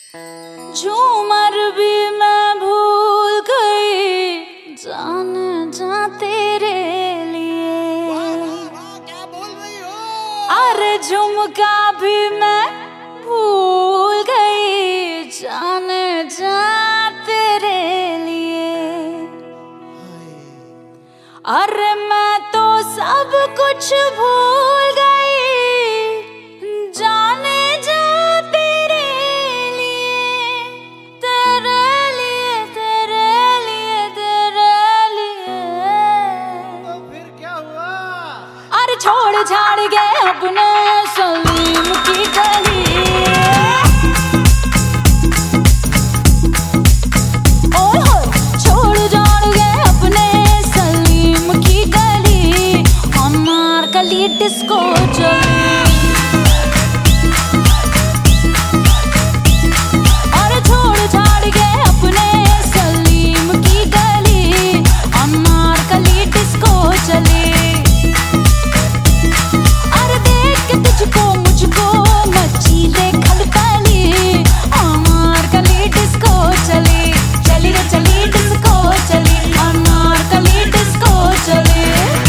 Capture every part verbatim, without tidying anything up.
झूमर भी मैं भूल गई जाने जा तेरे लिए। क्या बोल रही हो? अरे झुमका भी मैं भूल गई जाने जा तेरे लिए। अरे मैं तो सब कुछ भूल गई जाने जा तेरे लिए, तेरे लिए, तेरे लिए, तेरे लिए। तो फिर क्या हुआ? अरे छोड़ छाड़ के अपने सलीम की गली, ओए होए छोड़ छाड़ के अपने सलीम की गली, अनारकली डिस्को चली। अरे छोड़ छाड़ के अपने सलीम की गली, अनारकली डिस्को चली। अरे देख के तुझको मुझको मची ले खलबली, अनारकली डिस्को चली, चली रे चली डिस्को चली, अनारकली डिस्को चली।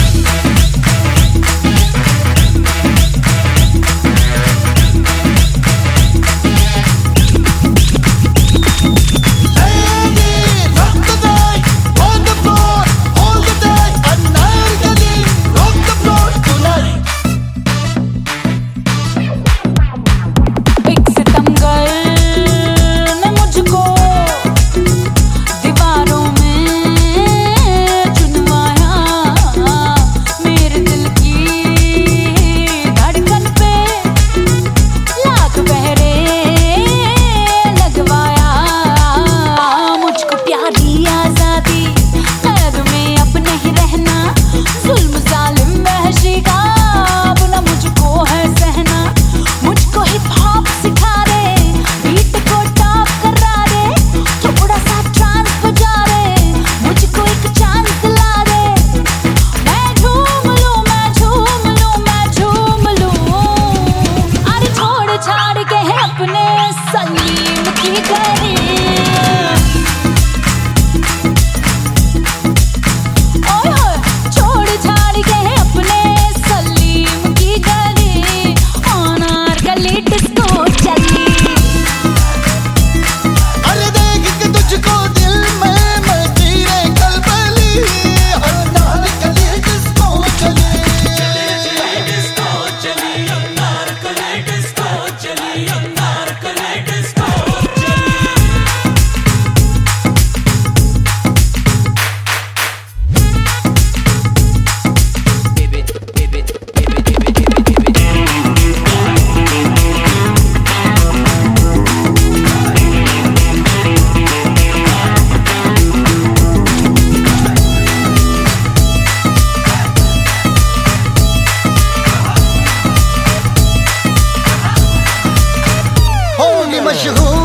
सलीम की गली, ओए होए छोड़ छाड़ के अपने सलीम की गली, अनारकली डिस्को चली। अरे देख के तुझको दिल में मची रे खलबली, अनारकली डिस्को चली, अनारकली डिस्को चली, अनारकली डिस्को चली, अनारकली डिस्को मशहूर